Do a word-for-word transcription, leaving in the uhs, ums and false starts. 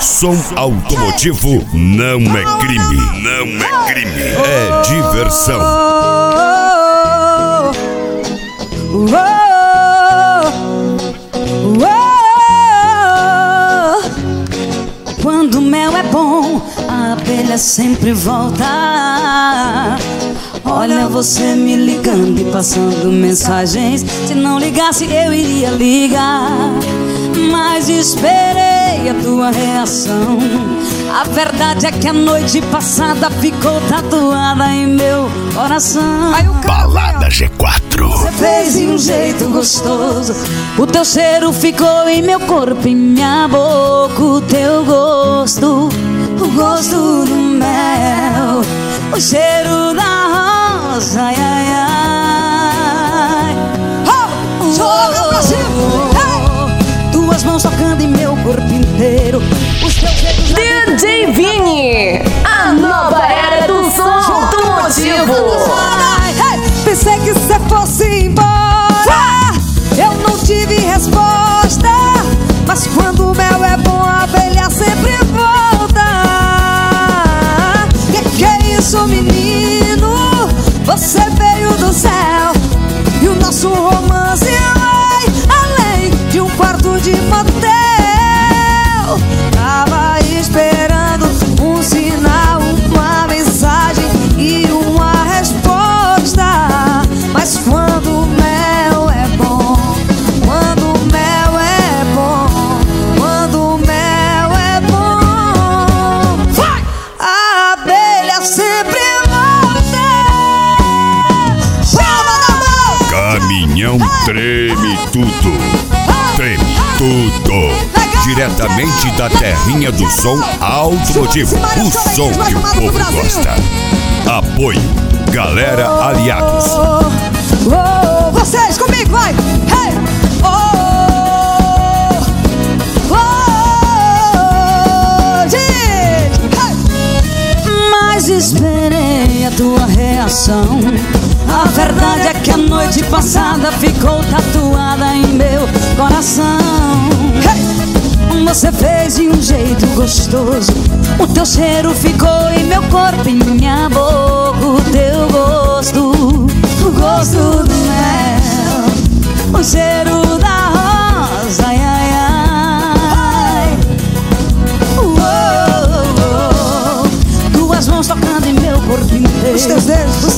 Som automotivo não é crime. Não é crime. É diversão. Oh, oh, oh, oh. Quando o mel é bom, a abelha sempre volta. Olha você me ligando e passando mensagens. Se não ligasse eu iria ligar, mas esperei a tua reação. A verdade é que a noite passada ficou tatuada em meu coração. Balada G quatro. Você fez de um jeito gostoso. O teu cheiro ficou em meu corpo, em minha boca. O teu gosto, o gosto do mel, o cheiro da rosa, ai, ai, ai. Oh, joga pra cima. Tuas mãos tocando em meu corpo inteiro. Os teus dedos D J Vini, a nova era do som automotivo. Pensei que você fosse embora, eu não tive resposta. Mas quando o mel é bom, a abelha sempre volta. Que que é isso, menino? Você veio do céu e o nosso romance vai além de um quarto de motel. Tava esperando um sinal, uma mensagem e uma resposta. Mas quando o mel é bom, quando o mel é bom, quando o mel é bom, vai! A abelha sempre volta. Palma na mão! Caminhão treme tudo. Treme tudo. Diretamente da terrinha do som automotivo. O som que o povo gosta. Apoio Galera Aliados. Oh, oh, vocês comigo, vai! Hey! Oh, oh, oh, gente! Hey! Mas esperei a tua reação. A verdade é que a noite passada ficou tatuada em meu coração. Hey! Você fez de um jeito gostoso. O teu cheiro ficou em meu corpo, em minha boca. O teu gosto, o gosto do mel, o cheiro da rosa, ai, ai, ai. Oh, oh, oh. Tuas mãos tocando em meu corpo inteiro. Os teus dedos,